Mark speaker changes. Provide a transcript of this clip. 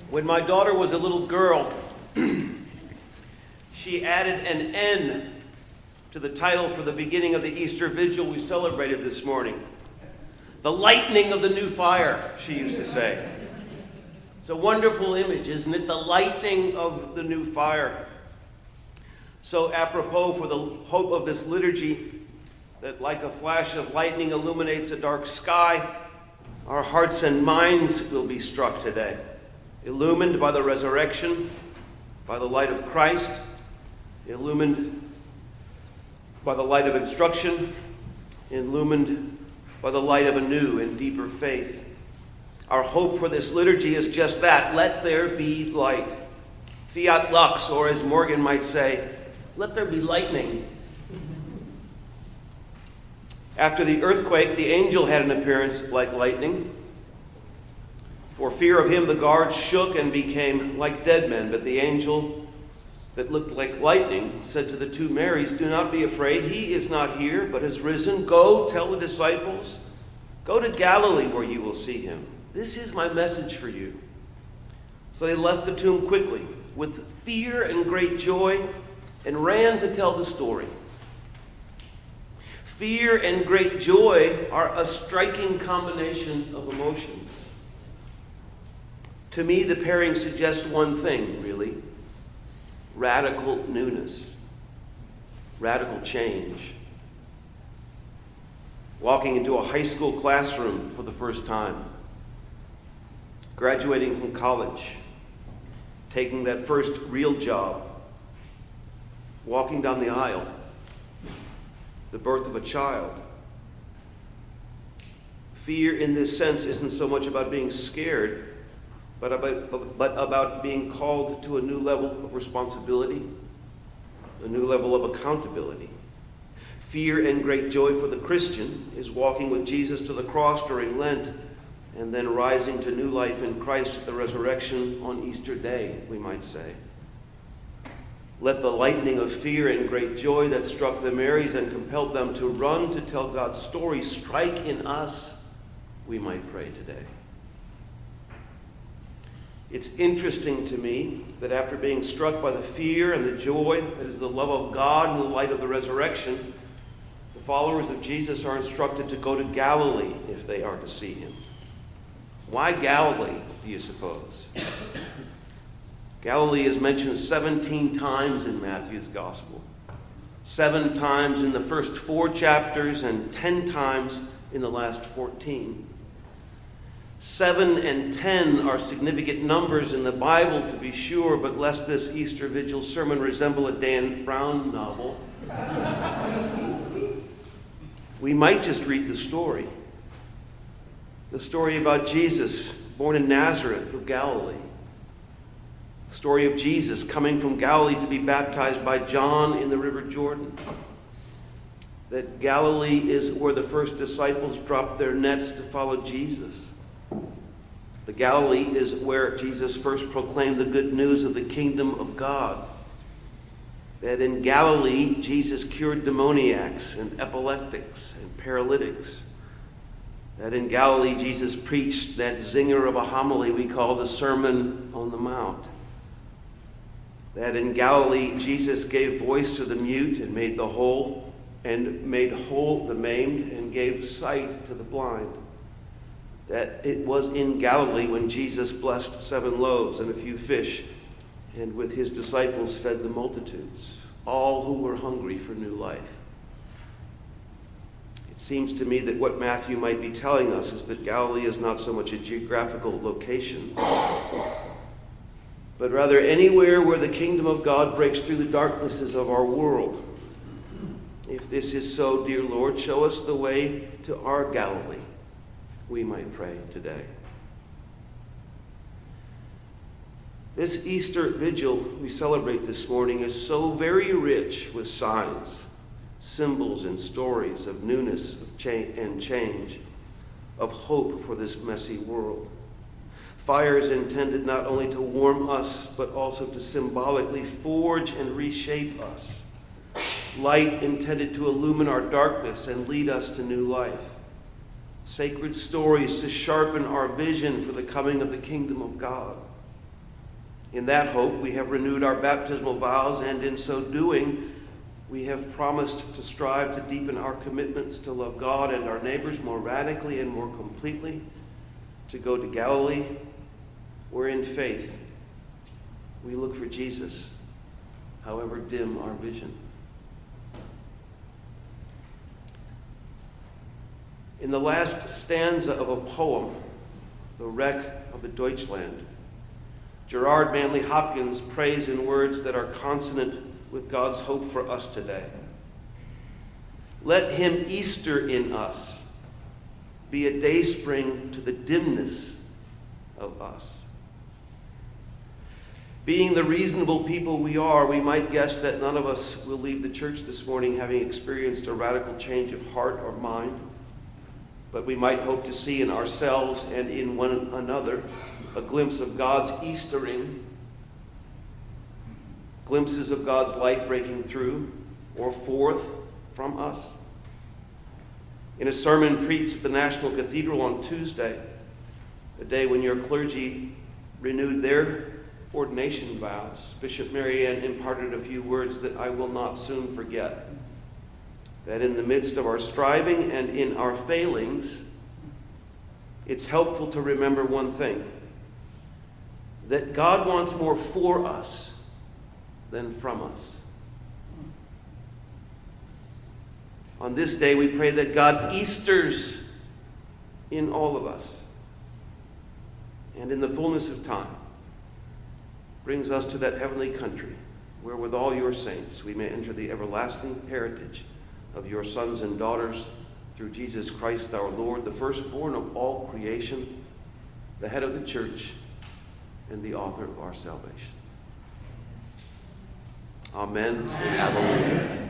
Speaker 1: When my daughter was a little girl, she added an N to the title for the beginning of the Easter Vigil we celebrated this morning. The lightning of the new fire, she used to say. It's a wonderful image, isn't it? The lightning of the new fire. So apropos for the hope of this liturgy, that like a flash of lightning illuminates a dark sky, our hearts and minds will be struck today, illumined by the resurrection, by the light of Christ, illumined by the light of instruction, illumined by the light of a new and deeper faith. Our hope for this liturgy is just that. Let there be light. Fiat lux, or as Morgan might say, let there be lightning. After the earthquake, the angel had an appearance like lightning. For fear of him, the guards shook and became like dead men. But the angel that looked like lightning said to the two Marys, "Do not be afraid. He is not here, but has risen. Go tell the disciples. Go to Galilee where you will see him. This is my message for you." So they left the tomb quickly with fear and great joy and ran to tell the story. Fear and great joy are a striking combination of emotions. To me, the pairing suggests one thing, really. Radical newness. Radical change. Walking into a high school classroom for the first time. Graduating from college. Taking that first real job. Walking down the aisle. The birth of a child. Fear in this sense isn't so much about being scared, but about being called to a new level of responsibility, a new level of accountability. Fear and great joy for the Christian is walking with Jesus to the cross during Lent and then rising to new life in Christ at the resurrection on Easter Day, we might say. Let the lightning of fear and great joy that struck the Marys and compelled them to run to tell God's story strike in us, we might pray today. It's interesting to me that after being struck by the fear and the joy that is the love of God and the light of the resurrection, the followers of Jesus are instructed to go to Galilee if they are to see him. Why Galilee, do you suppose? Galilee is mentioned 17 times in Matthew's Gospel. 7 times in the first 4 chapters and 10 times in the last 14. 7 and 10 are significant numbers in the Bible, to be sure, but lest this Easter Vigil sermon resemble a Dan Brown novel, we might just read the story. The story about Jesus, born in Nazareth of Galilee. The story of Jesus coming from Galilee to be baptized by John in the River Jordan. That Galilee is where the first disciples dropped their nets to follow Jesus. The Galilee is where Jesus first proclaimed the good news of the kingdom of God. That in Galilee, Jesus cured demoniacs and epileptics and paralytics. That in Galilee, Jesus preached that zinger of a homily we call the Sermon on the Mount. That in Galilee, Jesus gave voice to the mute and made whole the maimed and gave sight to the blind. That it was in Galilee when Jesus blessed 7 loaves and a few fish, and with his disciples fed the multitudes, all who were hungry for new life. It seems to me that what Matthew might be telling us is that Galilee is not so much a geographical location, but rather anywhere where the kingdom of God breaks through the darknesses of our world. If this is so, dear Lord, show us the way to our Galilee, we might pray today. This Easter Vigil we celebrate this morning is so very rich with signs, symbols, and stories of newness and change, of hope for this messy world. Fire is intended not only to warm us, but also to symbolically forge and reshape us. Light intended to illumine our darkness and lead us to new life. Sacred stories to sharpen our vision for the coming of the kingdom of God. In that hope, we have renewed our baptismal vows, and in so doing, we have promised to strive to deepen our commitments to love God and our neighbors more radically and more completely, to go to Galilee, where in faith we look for Jesus, however dim our vision. In the last stanza of a poem, The Wreck of the Deutschland, Gerard Manley Hopkins prays in words that are consonant with God's hope for us today. Let him Easter in us, be a dayspring to the dimness of us. Being the reasonable people we are, we might guess that none of us will leave the church this morning having experienced a radical change of heart or mind, but we might hope to see in ourselves and in one another a glimpse of God's Eastering, glimpses of God's light breaking through or forth from us. In a sermon preached at the National Cathedral on Tuesday, the day when your clergy renewed their ordination vows, Bishop Marianne imparted a few words that I will not soon forget. That in the midst of our striving and in our failings, it's helpful to remember one thing: that God wants more for us than from us. On this day, we pray that God Easters in all of us, and in the fullness of time, brings us to that heavenly country where with all your saints we may enter the everlasting heritage of your sons and daughters through Jesus Christ our Lord, the firstborn of all creation, the head of the church, and the author of our salvation. Amen. Amen.